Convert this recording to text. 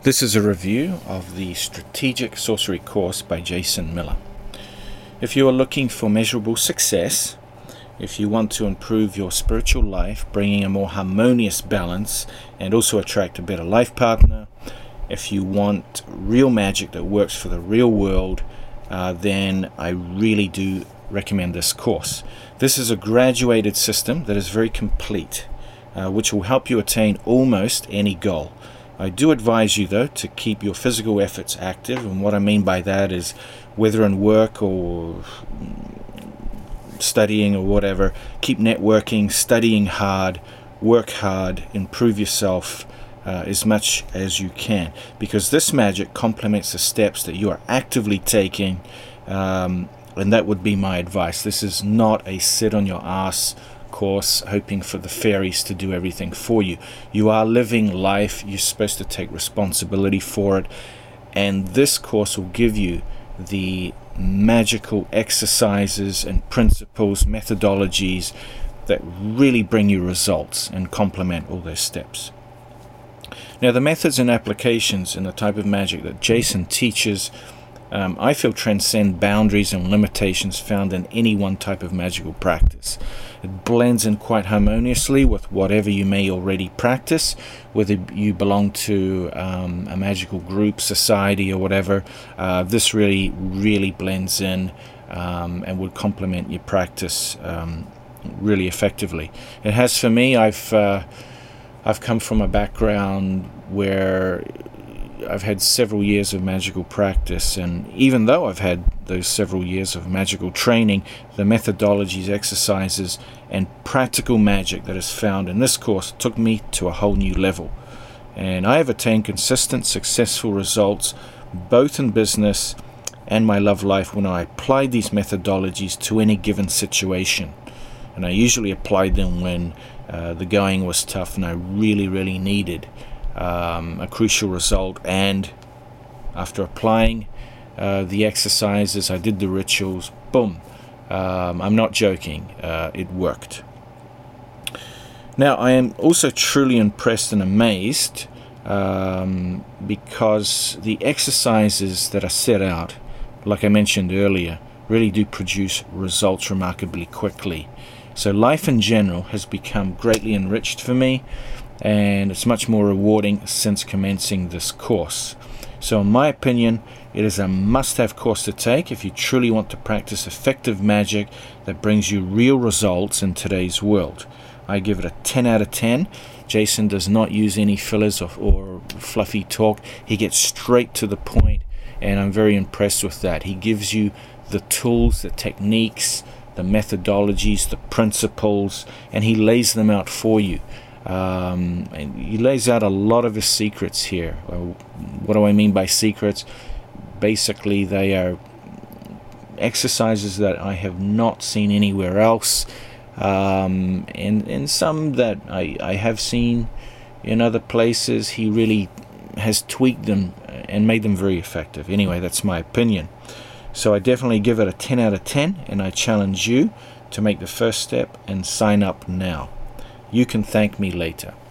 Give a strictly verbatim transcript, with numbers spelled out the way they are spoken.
This is a review of the Strategic Sorcery course by Jason Miller. If you are looking for measurable success, if you want to improve your spiritual life, bringing a more harmonious balance and also attract a better life partner, if you want real magic that works for the real world, uh, then I really do recommend this course. This is a graduated system that is very complete, uh, which will help you attain almost any goal. I do advise you, though, to keep your physical efforts active, and what I mean by that is whether in work or studying or whatever, keep networking, studying hard, work hard, improve yourself uh, as much as you can, because this magic complements the steps that you are actively taking, um, and that would be my advice. This is not a sit on your ass course hoping for the fairies to do everything for you. You are living life. You're supposed to take responsibility for it, and this course will give you the magical exercises and principles, methodologies that really bring you results and complement all those steps. Now, the methods and applications and the type of magic that Jason teaches, um, I feel transcend boundaries and limitations found in any one type of magical practice. It blends in quite harmoniously with whatever you may already practice, whether you belong to um, a magical group, society, or whatever. Uh, this really, really blends in um, and would complement your practice um, really effectively. It has for me. I've uh, I've come from a background where I've had several years of magical practice, and even though I've had those several years of magical training, the methodologies, exercises, and practical magic that is found in this course took me to a whole new level. And I have attained consistent, successful results, both in business and my love life, when I applied these methodologies to any given situation. And I usually applied them when uh, the going was tough and I really, really needed Um, a crucial result, and after applying uh, the exercises, I did the rituals, boom, um, I'm not joking, uh, it worked. Now, I am also truly impressed and amazed um, because the exercises that are set out, like I mentioned earlier, really do produce results remarkably quickly. So life in general has become greatly enriched for me, and it's much more rewarding since commencing this course. So in my opinion, it is a must-have course to take if you truly want to practice effective magic that brings you real results in today's world. I give it a ten out of ten. Jason does not use any fillers or, or fluffy talk. He gets straight to the point, and I'm very impressed with that. He gives you the tools, the techniques, the methodologies, the principles, and he lays them out for you. Um, and he lays out a lot of his secrets here. Uh, what do I mean by secrets? Basically, they are exercises that I have not seen anywhere else, um, and, and some that I, I have seen in other places. He really has tweaked them and made them very effective. Anyway, that's my opinion. So I definitely give it a ten out of ten, and I challenge you to make the first step and sign up now. You can thank me later.